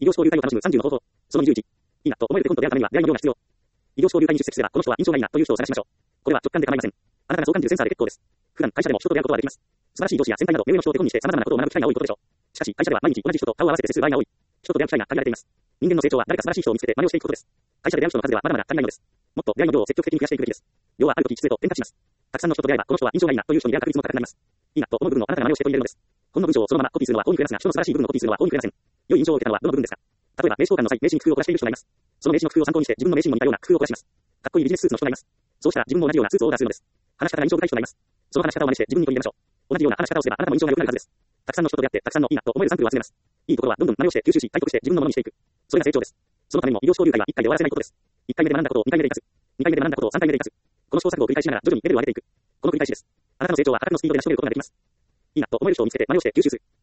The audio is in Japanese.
異業種交流会を楽しむ30の方法。その21。いいなと思えるコントであるためには出会いの量が必要。異業種交流会に出席すれば、この人は印象がいいなという人を探しましょう。これは直感で構いません。あなたがそう感じるセンサーで結構です。普段会社でも人と出会うことはできます。素晴らしい上司や先輩など目上の人を手本にして様々なことを学ぶ機会が多いことでしょう。しかし会社では毎日同じ人と顔を合わせて接する場合が多い。人と出会う機会が限られています。人間の成長は誰か素晴らしい人を見つけて真似をしていくことです。会社で出会う人の数ではまだまだ足りないのです。もっと出会いの量を積極的に増やしていくべきです。量はあるとき質へと変化します。たくさんの人と出会えばこの人は印象がいいなという人に出会う確率も高くなります。いいなと思う部分をあなたが真似をして取り入れるのです。この文章をそのままコピーするのは大いに増えますが、人の素晴らしい部分をコピーするのは大いに増えません。良い印象を受けたのはどの部分ですか？例えば名刺交換の際、名刺に工夫を凝らしている人がいます。その名刺の工夫を参考にして自分の名刺にも似たような工夫を凝らします。かっこいいビジネススーツの人がいます。そうしたら自分も同じようなスーツをオーダーするのです。話し方が印象深い人がいます。その話し方を真似して自分に取り入れましょう。同じような話し方をすればあなたも印象が良くなるはずです。たくさんの人と出会ってたくさんのいいなと思えるサンプルを集めます。いいところはどんどん真似をして吸収し体得して自分のものにしていく。それが成長です。そのためにも異業種交流会は1回で終わらせないことです。1回目で学んだことを2回目で活かす。2回目で学んだことを3回目で活かす。この試行錯誤を繰り返しながら徐々にレベルを上げていく。この繰り返しです。あなたの成長はあなたのスピードで成し遂げることができます。いいなと思える人を見つけて真似をして吸収する。